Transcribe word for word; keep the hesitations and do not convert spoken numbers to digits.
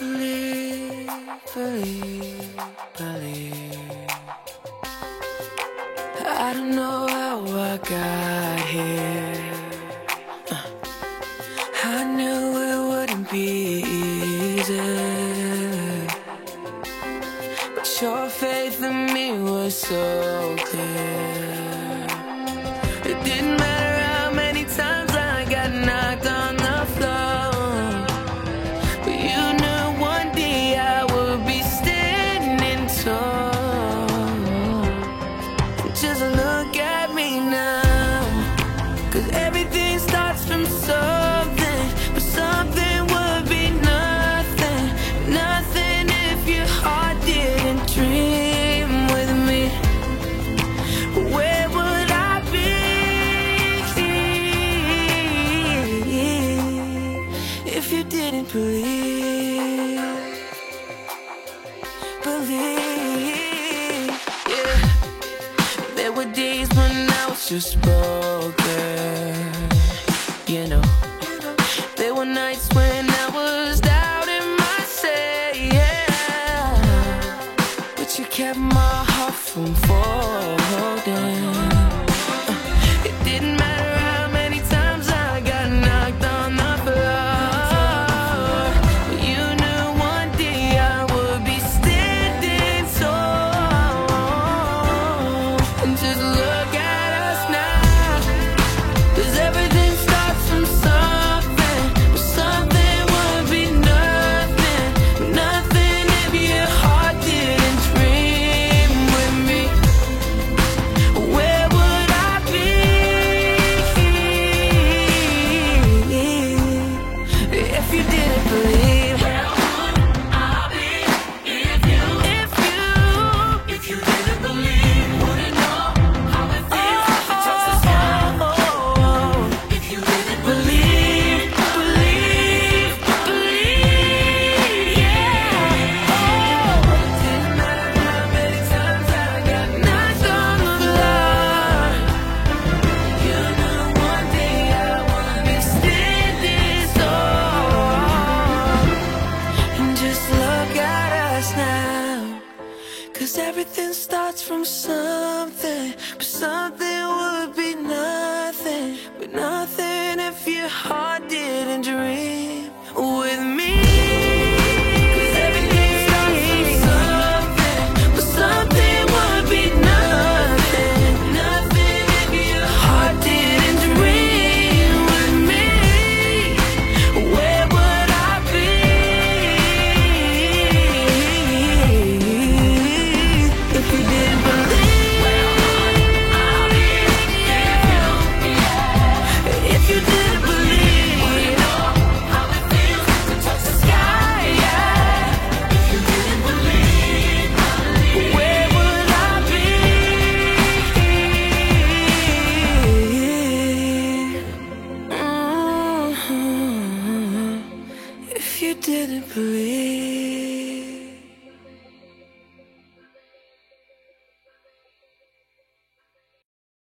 Believe, believe, believe. I don't know how I got here. uh, I knew it wouldn't be easy, but your faith in me was so clear. It didn't matter how many times I got knocked on the floor, but you knew one day I would be standing tall. Just look at me now, 'cause everything starts from something, but something would be nothing. Nothing if your heart didn't dream with me. Where would I be if you didn't believe? Believe, yeah. There were days when I was just broken, you know. There were nights when I was doubting myself, yeah. But you kept my heart from folding. Uh, It didn't matter how many times I got knocked on the floor. You knew one day I would be standing tall. And just look at us now, 'cause everything starts from something, but something would be nothing. Nothing if your heart didn't dream with me. Where would I be if you didn't believe? Where would I be if you, if you, if you didn't believe? Wouldn't know how it feels to touch the sky. If you didn't believe, believe, believe, yeah. Oh, it didn't matter how many times I got knocked on the floor. You knew one day I would be standing tall. And just look at us now, 'cause everything starts from something, but something would be nothing. But nothing if your heart didn't dream with me. 'Cause everything starts from something, but something would be nothing. Nothing if your heart didn't dream with me. Where would I be if you didn't believe? Where would I be if you, if you didn't believe? Wouldn't know how it feels to touch the sky, yeah. If you didn't believe, where would I be? Mhm. If you didn't believe.